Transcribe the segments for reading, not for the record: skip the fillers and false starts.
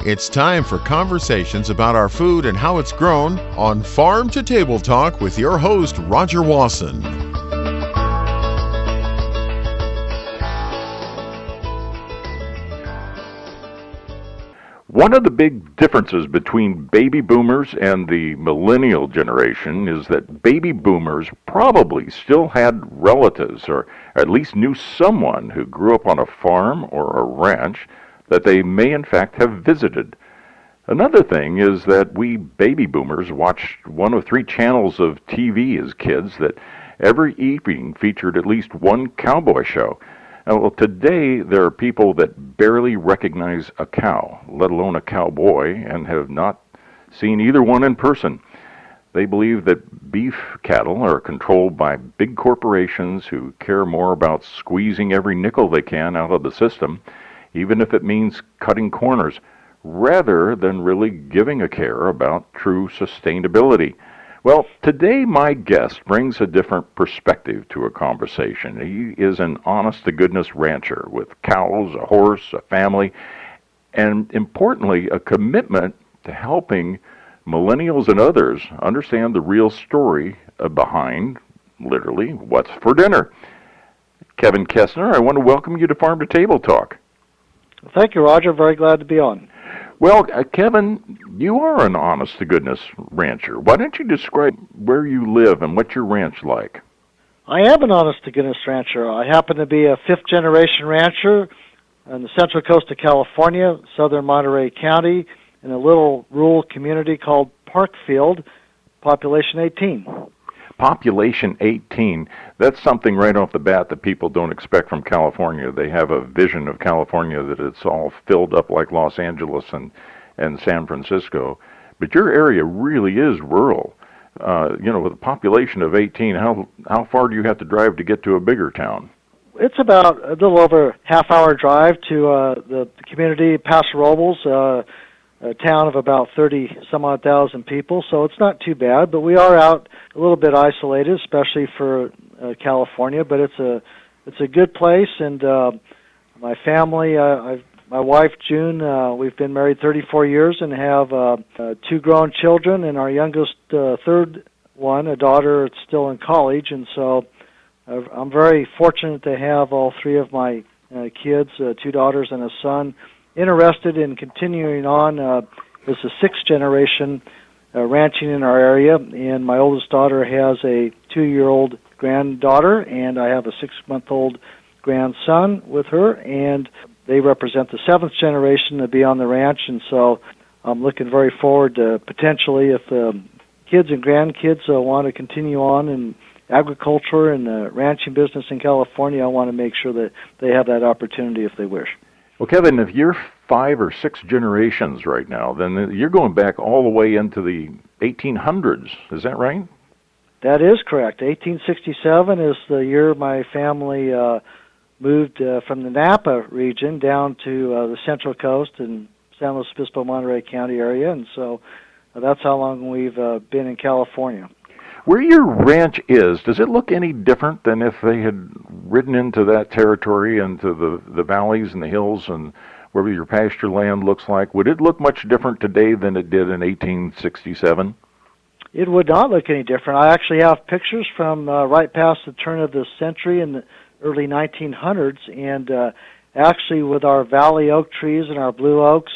It's time for conversations about our food and how it's grown on Farm to Table Talk with your host, Roger Wasson. One of the big differences between baby boomers and the millennial generation is that baby boomers probably still had relatives or at least knew someone who grew up on a farm or a ranch that they may in fact have visited. Another thing is that we baby boomers watched one of three channels of TV as kids that every evening featured at least one cowboy show. Well, today there are people that barely recognize a cow, let alone a cowboy, and have not seen either one in person. They believe that beef cattle are controlled by big corporations who care more about squeezing every nickel they can out of the system, even if it means cutting corners, rather than really giving a care about true sustainability. Well, today my guest brings a different perspective to a conversation. He is an honest-to-goodness rancher with cows, a horse, a family, and importantly, a commitment to helping millennials and others understand the real story behind, literally, what's for dinner. Kevin Kestner, I want to welcome you to Farm to Table Talk. Thank you, Roger. Very glad to be on. Well, Kevin, you are an honest-to-goodness rancher. Why don't you describe where you live and what's your ranch like? I am an honest-to-goodness rancher. I happen to be a fifth-generation rancher on the central coast of California, southern Monterey County, in a little rural community called Parkfield, population 18. Population 18, that's something right off the bat that people don't expect from California. They have a vision of California that it's all filled up like Los Angeles and San Francisco. But your area really is rural. With a population of 18, how far do you have to drive to get to a bigger town? It's about a little over a half-hour drive to the community, Paso Robles, a town of about 30-some-odd thousand people, so it's not too bad. But we are out a little bit isolated, especially for California. But it's a good place, and my family, my wife June, we've been married 34 years and have two grown children, and our youngest third one, a daughter, it's still in college, and so I'm very fortunate to have all three of my kids, two daughters and a son, interested in continuing on as a sixth generation ranching in our area, and my oldest daughter has a 2-year-old granddaughter, and I have a 6-month-old grandson with her, and they represent the seventh generation to be on the ranch, and so I'm looking very forward to potentially, if kids and grandkids want to continue on in agriculture and the ranching business in California, I want to make sure that they have that opportunity if they wish. Well, Kevin, if you're 5 or 6 generations right now, then you're going back all the way into the 1800s. Is that right? That is correct. 1867 is the year my family moved from the Napa region down to the Central Coast in San Luis Obispo, Monterey County area, and so that's how long we've been in California. Where your ranch is, does it look any different than if they had ridden into that territory, into the valleys and the hills and where your pasture land looks like? Would it look much different today than it did in 1867? It would not look any different. I actually have pictures from right past the turn of the century in the early 1900s, and actually with our valley oak trees and our blue oaks,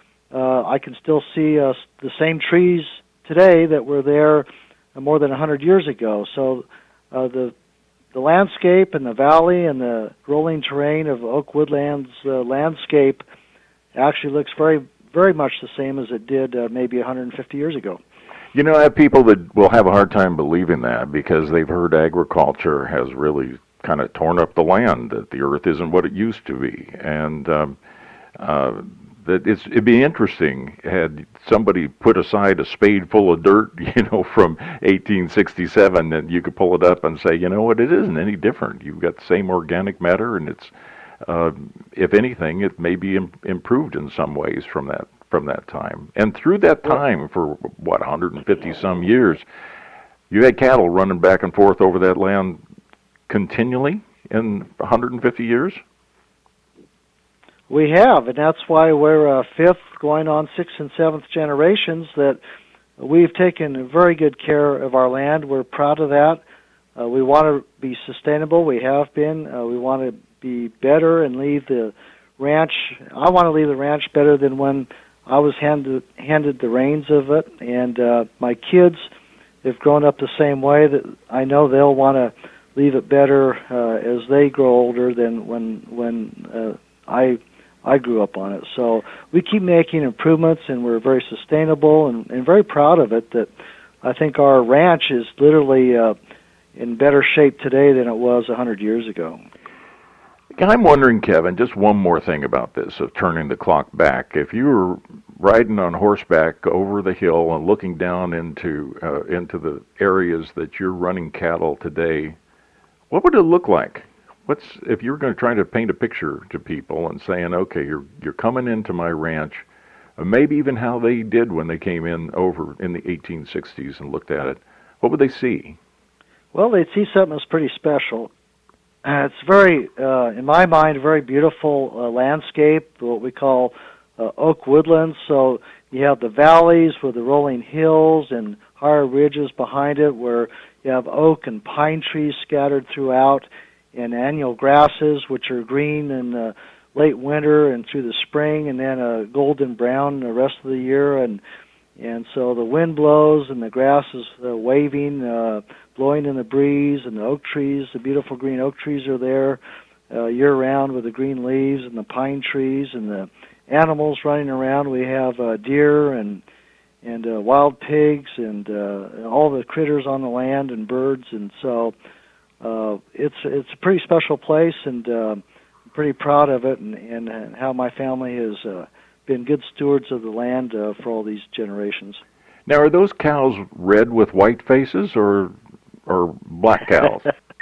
I can still see the same trees today that were there more than 100 years ago. So the landscape and the valley and the rolling terrain of Oak Woodlands landscape actually looks very, very much the same as it did maybe 150 years ago. You know, I have people that will have a hard time believing that because they've heard agriculture has really kind of torn up the land, that the earth isn't what it used to be. And that it'd be interesting had somebody put aside a spade full of dirt, from 1867, and you could pull it up and say, you know what, it isn't any different. You've got the same organic matter, and it's, if anything, it may be improved in some ways from that time. And through that time, for 150 some years, you had cattle running back and forth over that land continually in 150 years. We have, and that's why we're fifth, going on sixth and seventh generations, that we've taken very good care of our land. We're proud of that. We want to be sustainable. We have been. We want to be better and leave the ranch. I want to leave the ranch better than when I was handed the reins of it. And my kids have grown up the same way. That I know they'll want to leave it better as they grow older than when I grew up on it. So we keep making improvements, and we're very sustainable and very proud of it. That I think our ranch is literally in better shape today than it was 100 years ago. I'm wondering, Kevin, just one more thing about this of turning the clock back. If you were riding on horseback over the hill and looking down into the areas that you're running cattle today, what would it look like? If you were going to try to paint a picture to people and saying, okay, you're coming into my ranch, maybe even how they did when they came in over in the 1860s and looked at it, what would they see? Well, they'd see something that's pretty special. It's very, in my mind, a very beautiful landscape, what we call oak woodlands. So you have the valleys with the rolling hills and higher ridges behind it where you have oak and pine trees scattered throughout, and annual grasses, which are green in the late winter and through the spring, and then golden brown the rest of the year. And so the wind blows, and the grass is waving, blowing in the breeze, and the oak trees, the beautiful green oak trees are there year-round with the green leaves, and the pine trees, and the animals running around. We have deer and wild pigs and all the critters on the land and birds, and so it's a pretty special place, and I'm pretty proud of it, and how my family has been good stewards of the land for all these generations. Now, are those cows red with white faces or black cows?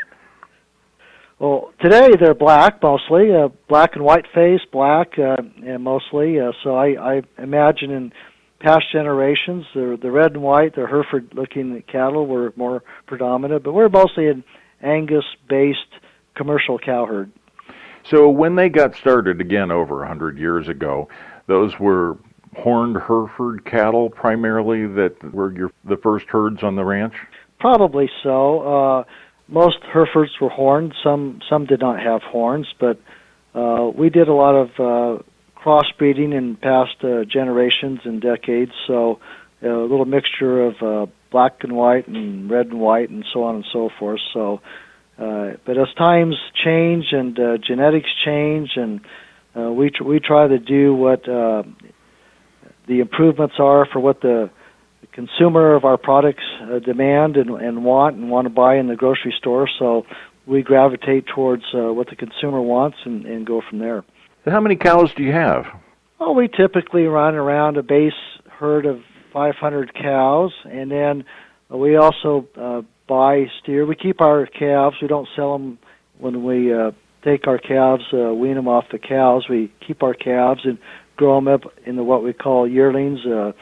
Well, today they're black mostly, black and white face, black and mostly. So I imagine in past generations, the red and white, the Hereford-looking cattle were more predominant, but we're mostly an Angus-based commercial cow herd. So when they got started again over 100 years ago, those were horned Hereford cattle primarily that were the first herds on the ranch? Probably so. Most Herefords were horned. Some did not have horns, but we did a lot of crossbreeding in past generations and decades, so a little mixture of black and white and red and white and so on and so forth. So, but as times change and genetics change, and we try to do what the improvements are for what the consumer of our products demand and want to buy in the grocery store. So we gravitate towards what the consumer wants and go from there. How many cows do you have? Well, we typically run around a base herd of 500 cows, and then we also buy steer. We keep our calves. We don't sell them when we take our calves, wean them off the cows. We keep our calves and grow them up into what we call yearlings, a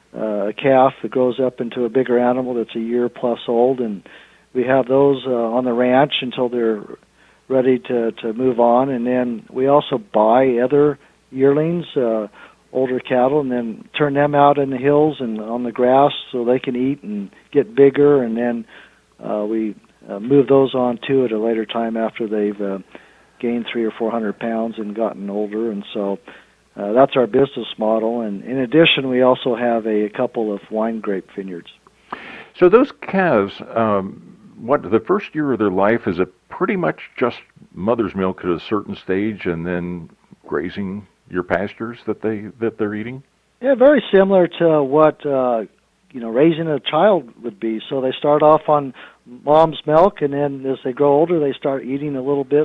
calf that grows up into a bigger animal that's a year plus old, and we have those on the ranch until they're ready to move on. And then we also buy other yearlings, older cattle, and then turn them out in the hills and on the grass so they can eat and get bigger, and then we move those on too at a later time after they've gained 300 or 400 pounds and gotten older. And so that's our business model. And in addition, we also have a couple of wine grape vineyards. So those calves, the first year of their life, is it pretty much just mother's milk at a certain stage and then grazing your pastures that they're eating? Yeah, very similar to what raising a child would be. So they start off on mom's milk, and then as they grow older, they start eating a little bit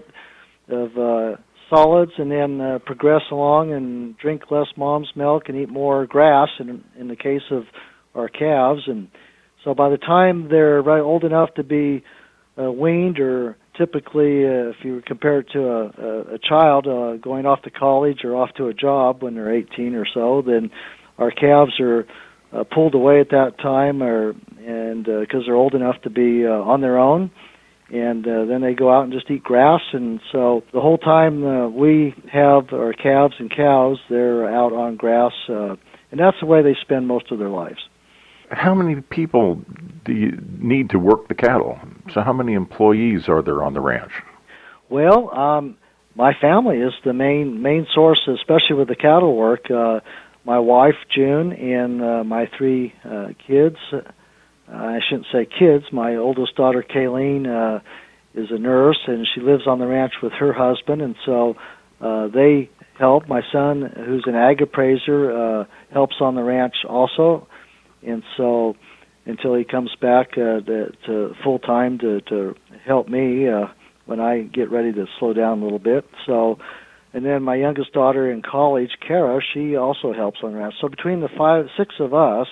of solids, and then progress along and drink less mom's milk and eat more grass in the case of our calves. And so by the time they're right old enough to be weaned, or typically if you compare it to a child going off to college or off to a job when they're 18 or so, then our calves are pulled away at that time, and because they're old enough to be on their own. and then they go out and just eat grass. And so the whole time we have our calves and cows, they're out on grass, and that's the way they spend most of their lives. How many people do you need to work the cattle? So how many employees are there on the ranch? Well, my family is the main source, especially with the cattle work. My wife, June, and my three kids. I shouldn't say kids. My oldest daughter, Kayleen, is a nurse, and she lives on the ranch with her husband, and so they help. My son, who's an ag appraiser, helps on the ranch also, and so until he comes back to full-time to help me when I get ready to slow down a little bit. So, and then my youngest daughter in college, Kara, she also helps on the ranch. So between the 6 of us,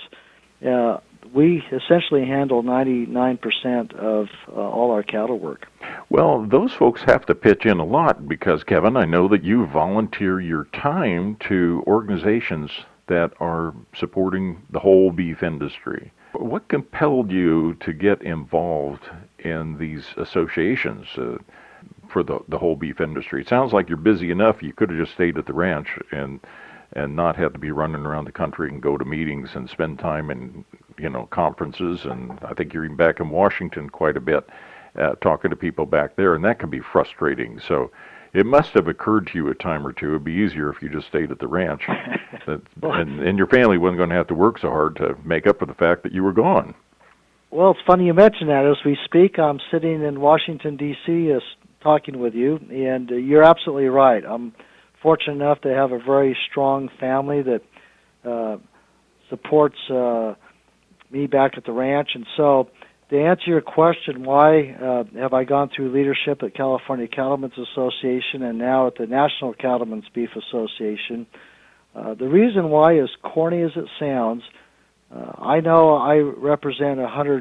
we essentially handle 99% of all our cattle work. Well, those folks have to pitch in a lot because, Kevin, I know that you volunteer your time to organizations that are supporting the whole beef industry. What compelled you to get involved in these associations for the whole beef industry? It sounds like you're busy enough. You could have just stayed at the ranch and not had to be running around the country and go to meetings and spend time in conferences. And I think you're even back in Washington quite a bit talking to people back there, and that can be frustrating. So it must have occurred to you a time or two it'd be easier if you just stayed at the ranch. And your family wasn't going to have to work so hard to make up for the fact that you were gone. Well, it's funny you mention that. As we speak, I'm sitting in Washington, D.C., talking with you, and you're absolutely right. I'm fortunate enough to have a very strong family that supports me back at the ranch. And so to answer your question, why have I gone through leadership at California Cattlemen's Association and now at the National Cattlemen's Beef Association? The reason why, as corny as it sounds, I know I represent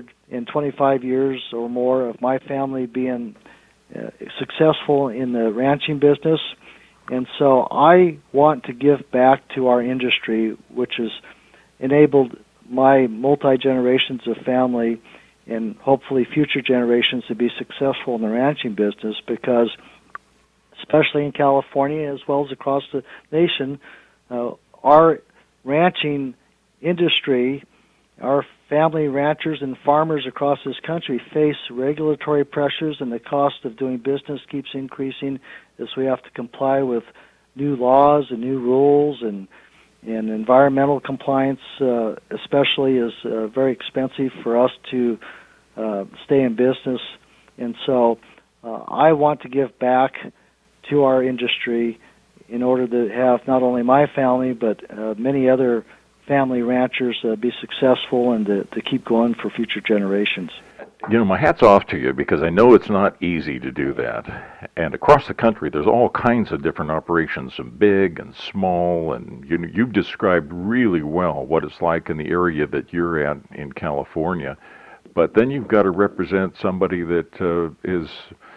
125 years or more of my family being successful in the ranching business, and so I want to give back to our industry, which has enabled my multi-generations of family and hopefully future generations to be successful in the ranching business, because especially in California as well as across the nation, our ranching industry, our family ranchers and farmers across this country face regulatory pressures, and the cost of doing business keeps increasing as we have to comply with new laws and new rules, and environmental compliance especially is very expensive for us to stay in business. And so I want to give back to our industry in order to have not only my family but many other family ranchers be successful and to keep going for future generations. My hat's off to you, because I know it's not easy to do that. And across the country, there's all kinds of different operations, some big and small, and you've described really well what it's like in the area that you're at in California. But then you've got to represent somebody that is,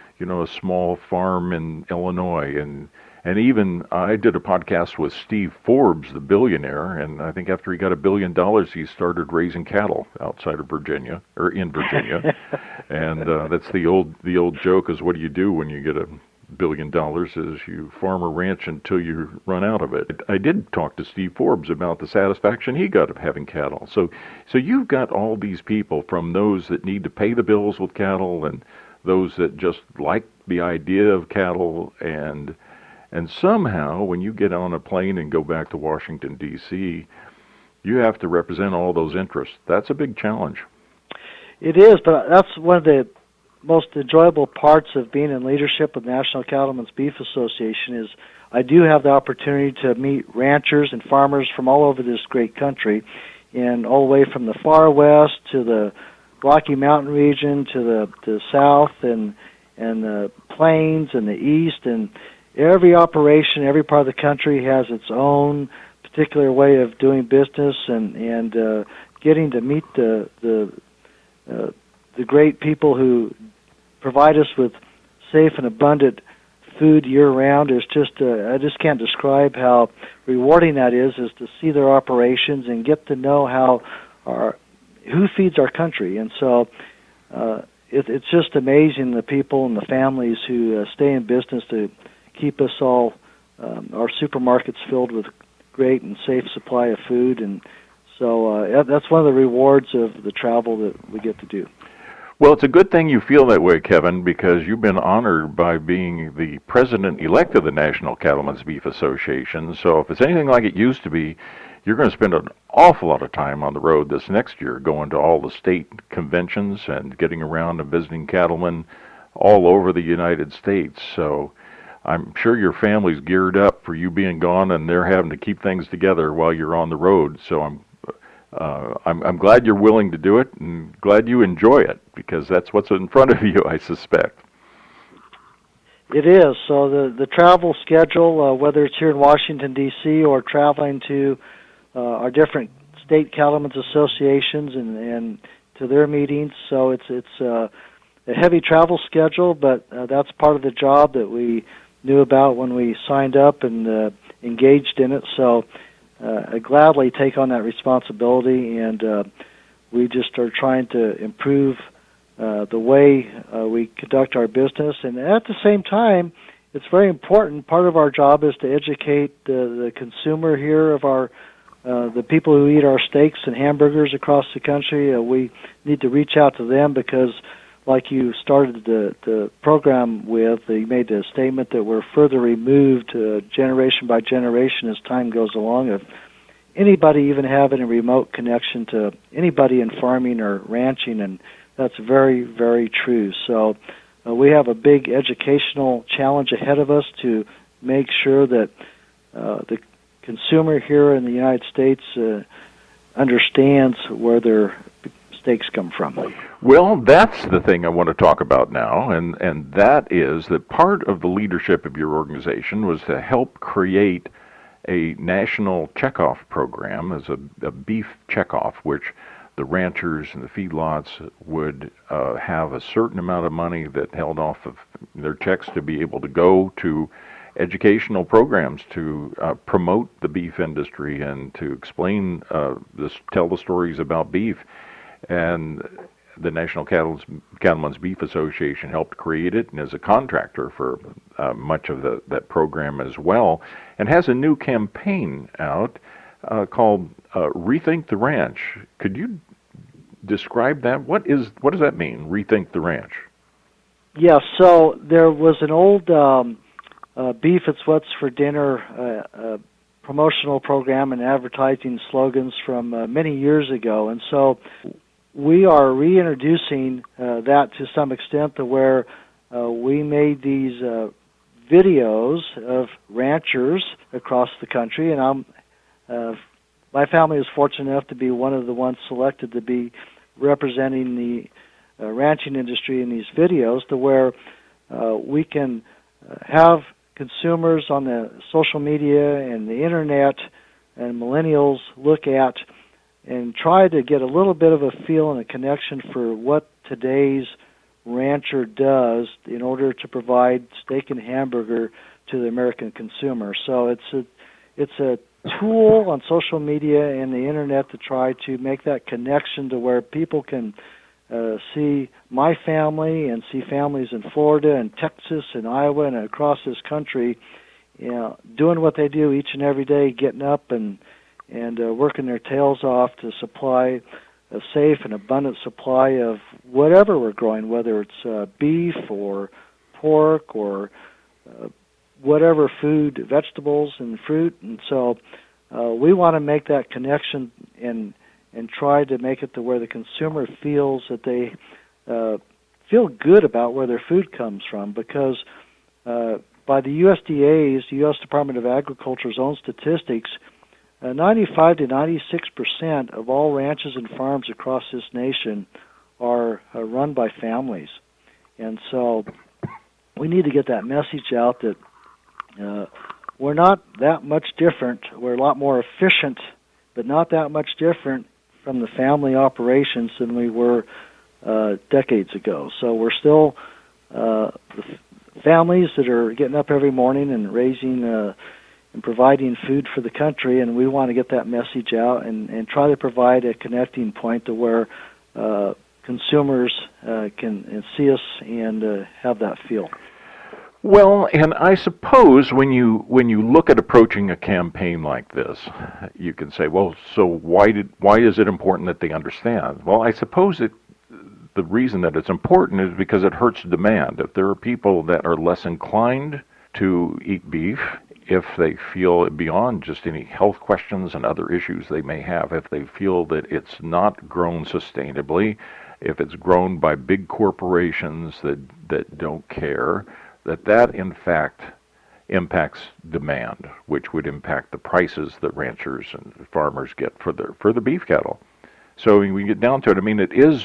a small farm in Illinois, and even I did a podcast with Steve Forbes, the billionaire, and I think after he got $1 billion, he started raising cattle outside of Virginia, or in Virginia. And that's the old joke is, what do you do when you get $1 billion? Is you farm a ranch until you run out of it. I did talk to Steve Forbes about the satisfaction he got of having cattle. So you've got all these people, from those that need to pay the bills with cattle and those that just like the idea of cattle, and somehow, when you get on a plane and go back to Washington, D.C., you have to represent all those interests. That's a big challenge. It is, but that's one of the most enjoyable parts of being in leadership with the National Cattlemen's Beef Association is I do have the opportunity to meet ranchers and farmers from all over this great country, and all the way from the far west to the Rocky Mountain region to the south and the plains and the east, and every operation, every part of the country has its own particular way of doing business, and getting to meet the great people who provide us with safe and abundant food year-round is just, I just can't describe how rewarding that is to see their operations and get to know who feeds our country. And so it's just amazing, the people and the families who stay in business to keep us all, our supermarkets filled with great and safe supply of food. And so that's one of the rewards of the travel that we get to do. Well, it's a good thing you feel that way, Kevin, because you've been honored by being the president-elect of the National Cattlemen's Beef Association. So if it's anything like it used to be, you're going to spend an awful lot of time on the road this next year, going to all the state conventions and getting around and visiting cattlemen all over the United States. So I'm sure your family's geared up for you being gone, and they're having to keep things together while you're on the road. So I'm glad you're willing to do it, and glad you enjoy it, because that's what's in front of you, I suspect. It is. So the travel schedule, whether it's here in Washington, D.C., or traveling to our different state cattlemen's associations and to their meetings, so it's a heavy travel schedule, but that's part of the job that we knew about when we signed up and engaged in it. So I gladly take on that responsibility, and we just are trying to improve the way we conduct our business. And at the same time, it's very important. Part of our job is to educate the consumer here of the people who eat our steaks and hamburgers across the country. We need to reach out to them because, like you started the program with, you made a statement that we're further removed generation by generation as time goes along. If anybody even having a remote connection to anybody in farming or ranching, and that's very, very true. So we have a big educational challenge ahead of us to make sure that the consumer here in the United States understands where their steaks come from. Well, that's the thing I want to talk about now, and that is that part of the leadership of your organization was to help create a national checkoff program as a beef checkoff, which the ranchers and the feedlots would have a certain amount of money that held off of their checks to be able to go to educational programs to promote the beef industry and to explain, tell the stories about beef. And the National Cattlemen's Beef Association helped create it and is a contractor for much of that program as well, and has a new campaign out called Rethink the Ranch. Could you describe that? What does that mean, Rethink the Ranch? Yeah, so there was an old Beef It's What's for Dinner promotional program and advertising slogans from many years ago, and so we are reintroducing that to some extent, to where we made these videos of ranchers across the country, and my family was fortunate enough to be one of the ones selected to be representing the ranching industry in these videos, to where we can have consumers on the social media and the internet and millennials look at and try to get a little bit of a feel and a connection for what today's rancher does in order to provide steak and hamburger to the American consumer. So it's a tool on social media and the internet to try to make that connection to where people can see my family and see families in Florida and Texas and Iowa and across this country, doing what they do each and every day, getting up and working their tails off to supply a safe and abundant supply of whatever we're growing, whether it's beef or pork or whatever food, vegetables and fruit. And so we want to make that connection and try to make it to where the consumer feels that they feel good about where their food comes from, because by the USDA's, the U.S. Department of Agriculture's own statistics, 95 to 96% of all ranches and farms across this nation are run by families. And so we need to get that message out that we're not that much different. We're a lot more efficient, but not that much different from the family operations than we were decades ago. So we're still the families that are getting up every morning and raising and providing food for the country, and we want to get that message out and try to provide a connecting point to where consumers can see us and have that feel. Well, and I suppose when you look at approaching a campaign like this, you can say, well, so why is it important that they understand? Well, I suppose the reason that it's important is because it hurts demand. If there are people that are less inclined to eat beef, if they feel beyond just any health questions and other issues they may have, if they feel that it's not grown sustainably, if it's grown by big corporations that don't care, that in fact impacts demand, which would impact the prices that ranchers and farmers get for the beef cattle. So when we get down to it, I mean, it is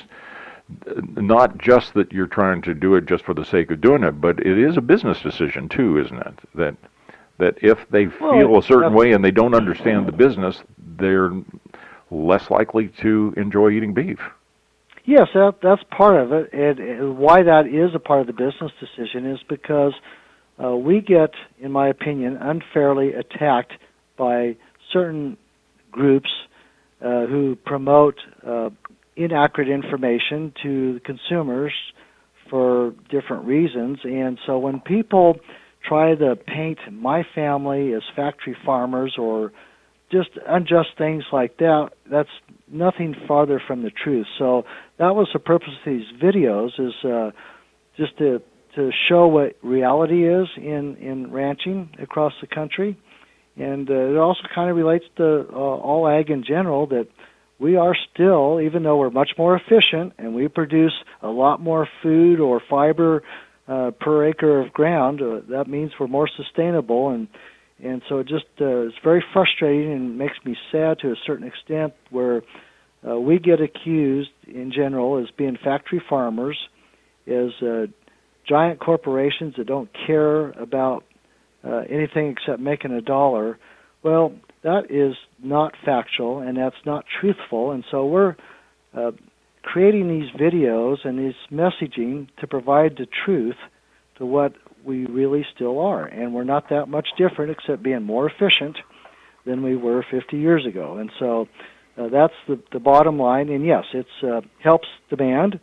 not just that you're trying to do it just for the sake of doing it, but it is a business decision too, isn't it? That if they feel a certain way and they don't understand the business, they're less likely to enjoy eating beef. Yes, that's part of it, and why that is a part of the business decision is because we get, in my opinion, unfairly attacked by certain groups who promote inaccurate information to consumers for different reasons. And so when people try to paint my family as factory farmers or just unjust things like that, that's nothing farther from the truth. So that was the purpose of these videos, is just to show what reality is in ranching across the country. And it also kind of relates to all ag in general, that we are still, even though we're much more efficient and we produce a lot more food or fiber per acre of ground, that means we're more sustainable. And so it just it's very frustrating and makes me sad to a certain extent, where we get accused in general as being factory farmers, as giant corporations that don't care about anything except making a dollar. Well, that is not factual, and that's not truthful. And so we're creating these videos and this messaging to provide the truth to what we really still are. And we're not that much different, except being more efficient than we were 50 years ago. And so that's the bottom line. And yes, it helps demand.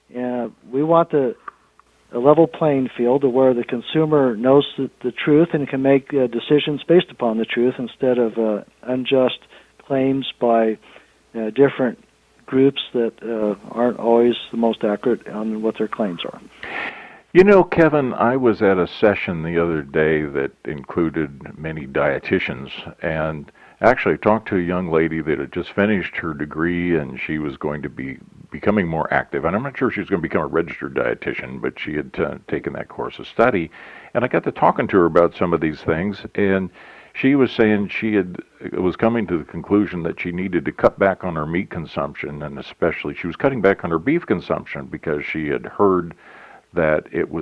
We want a level playing field to where the consumer knows the truth and can make decisions based upon the truth, instead of unjust claims by different groups that aren't always the most accurate on what their claims are. You know, Kevin, I was at a session the other day that included many dietitians, and actually talked to a young lady that had just finished her degree, and she was going to be becoming more active. And I'm not sure she was going to become a registered dietitian, but she had taken that course of study. And I got to talking to her about some of these things, and she was saying was coming to the conclusion that she needed to cut back on her meat consumption, and especially she was cutting back on her beef consumption because she had heard that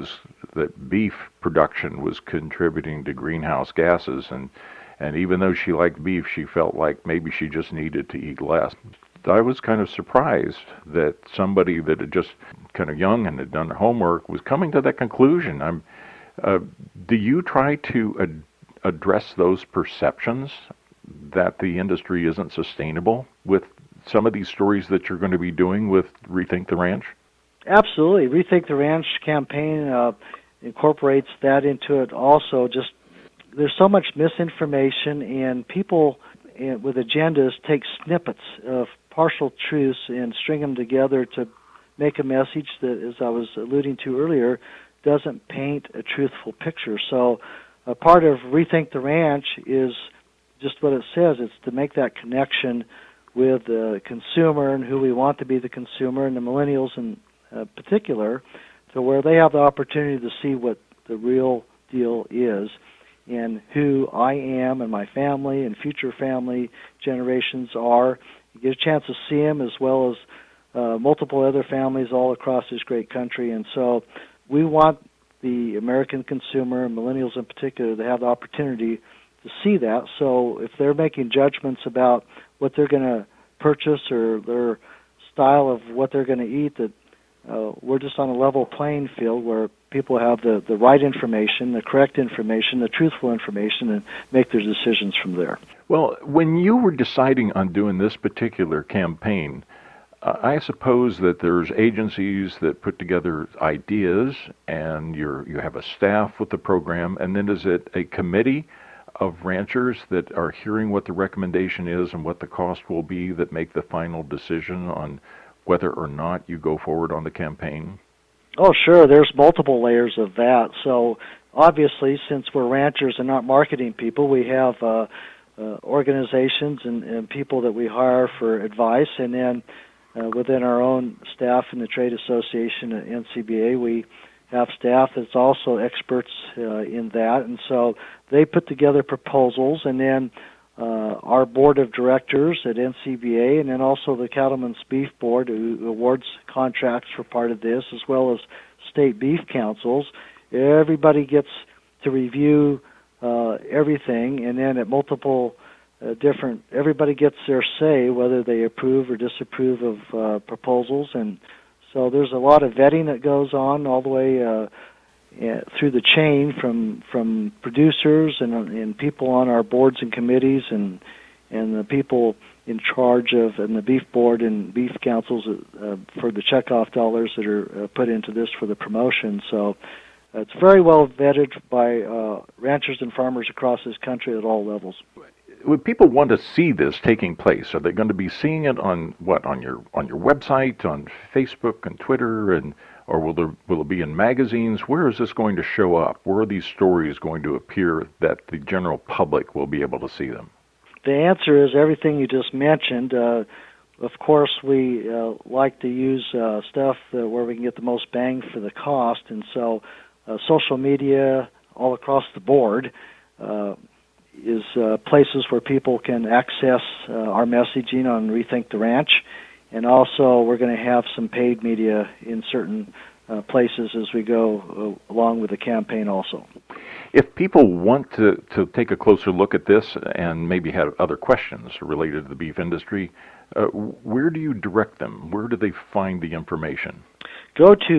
beef production was contributing to greenhouse gases, and even though she liked beef, she felt like maybe she just needed to eat less. I was kind of surprised that somebody that had just kind of young and had done their homework was coming to that conclusion. Do you try to address those perceptions that the industry isn't sustainable with some of these stories that you're going to be doing with Rethink the Ranch? Absolutely. Rethink the Ranch campaign incorporates that into it also. Just there's so much misinformation, and people with agendas take snippets of partial truths and string them together to make a message that, as I was alluding to earlier, doesn't paint a truthful picture. So a part of Rethink the Ranch is just what it says. It's to make that connection with the consumer and who we want to be the consumer, and the millennials in particular, to where they have the opportunity to see what the real deal is and who I am and my family and future family generations are. You get a chance to see them, as well as multiple other families all across this great country. And so we want the American consumer, millennials in particular, to have the opportunity to see that. So if they're making judgments about what they're going to purchase or their style of what they're going to eat, that we're just on a level playing field where people have the right information, the correct information, the truthful information, and make their decisions from there. Well, when you were deciding on doing this particular campaign, I suppose that there's agencies that put together ideas, and you have a staff with the program, and then is it a committee of ranchers that are hearing what the recommendation is and what the cost will be that make the final decision on whether or not you go forward on the campaign? Oh, sure. There's multiple layers of that. So obviously, since we're ranchers and not marketing people, we have organizations and people that we hire for advice, and then within our own staff in the Trade Association at NCBA, we have staff that's also experts in that, and so they put together proposals, and then our board of directors at NCBA, and then also the Cattlemen's Beef Board, who awards contracts for part of this, as well as state beef councils. Everybody gets to review everything, and then at multiple everybody gets their say whether they approve or disapprove of proposals, and so there's a lot of vetting that goes on all the way through the chain from producers and people on our boards and committees and the people in charge of and the beef board and beef councils for the checkoff dollars that are put into this for the promotion. So it's very well vetted by ranchers and farmers across this country at all levels. Would people want to see this taking place? Are they going to be seeing it on your website, on Facebook and Twitter, or will it be in magazines? Where is this going to show up? Where are these stories going to appear that the general public will be able to see them? The answer is everything you just mentioned. Of course, we like to use stuff where we can get the most bang for the cost, and so social media all across the board is places where people can access our messaging on Rethink the Ranch. And also, we're going to have some paid media in certain places as we go along with the campaign also. If people want to take a closer look at this and maybe have other questions related to the beef industry, where do you direct them? Where do they find the information? Go to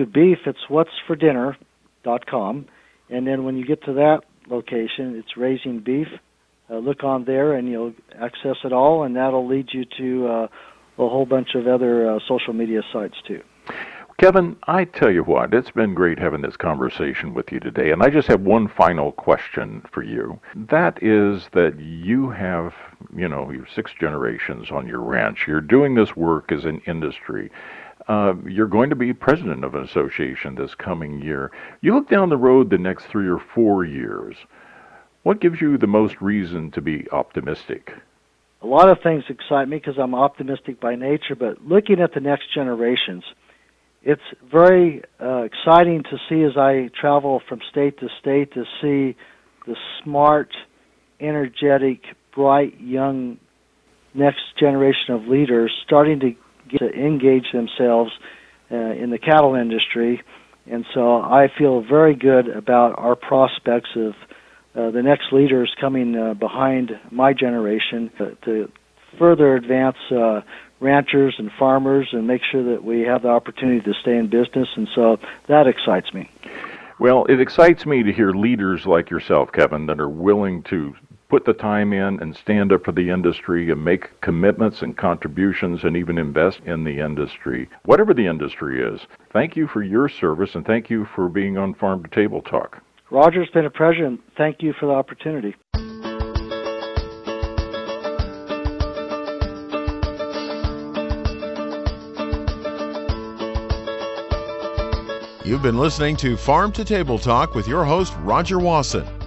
beefitswhatsfordinner.com, and then when you get to that location, it's Raising Beef. Look on there, and you'll access it all, and that'll lead you to a whole bunch of other social media sites, too. Kevin, I tell you what, it's been great having this conversation with you today, and I just have one final question for you. That is that you have, your 6 generations on your ranch. You're doing this work as an industry. You're going to be president of an association this coming year. You look down the road the next 3 or 4 years. What gives you the most reason to be optimistic? A lot of things excite me because I'm optimistic by nature, but looking at the next generations, it's very exciting to see as I travel from state to state to see the smart, energetic, bright, young next generation of leaders starting to get to engage themselves in the cattle industry. And so I feel very good about our prospects of the next leaders coming behind my generation to further advance ranchers and farmers and make sure that we have the opportunity to stay in business, and so that excites me. Well, it excites me to hear leaders like yourself, Kevin, that are willing to put the time in and stand up for the industry and make commitments and contributions and even invest in the industry, whatever the industry is. Thank you for your service, and thank you for being on Farm to Table Talk. Roger, it's been a pleasure, and thank you for the opportunity. You've been listening to Farm to Table Talk with your host, Roger Wasson.